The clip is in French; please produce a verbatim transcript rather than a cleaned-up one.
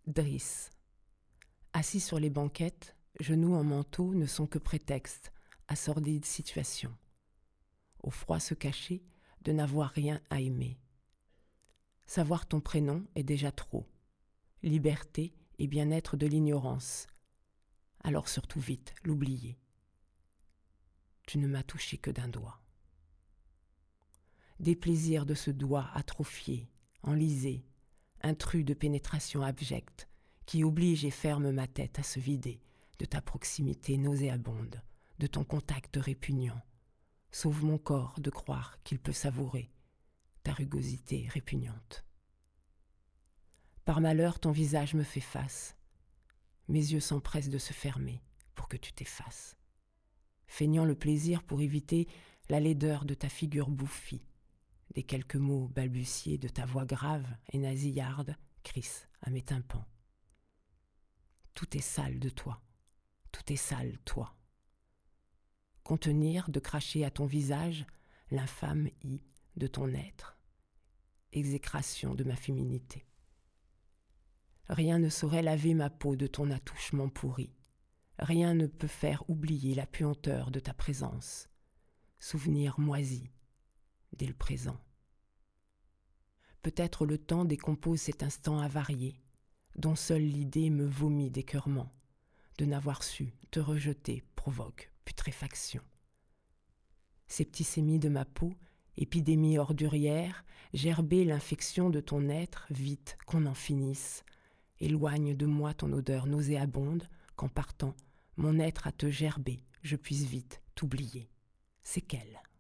Driss. Assis sur les banquettes, genoux en manteau ne sont que prétextes à sordide situation. Au froid se cacher, de n'avoir rien à aimer. Savoir ton prénom est déjà trop. Liberté et bien-être de l'ignorance. Alors surtout vite, l'oublier. Tu ne m'as touché que d'un doigt. Déplaisir de ce doigt atrophié, enlisé, intrus de pénétration abjecte, qui oblige et ferme ma tête à se vider de ta proximité nauséabonde, de ton contact répugnant. Sauve mon corps de croire qu'il peut savourer ta rugosité répugnante. Par malheur, ton visage me fait face. Mes yeux s'empressent de se fermer pour que tu t'effaces. Feignant le plaisir pour éviter la laideur de ta figure bouffie, des quelques mots balbutiés de ta voix grave et nasillarde crissent à mes tympans. Tout est sale de toi, tout est sale, toi. Contenir de cracher à ton visage l'infâme i de ton être, exécration de ma féminité. Rien ne saurait laver ma peau de ton attouchement pourri. Rien ne peut faire oublier la puanteur de ta présence. Souvenir moisi dès le présent. Peut-être le temps décompose cet instant avarié, dont seule l'idée me vomit d'écœurement. De n'avoir su te rejeter provoque putréfaction. Septicémie de ma peau, épidémie ordurière, gerber l'infection de ton être, vite qu'on en finisse. Éloigne de moi ton odeur nauséabonde, qu'en partant, mon être à te gerber, je puisse vite t'oublier. C'est qu'elle.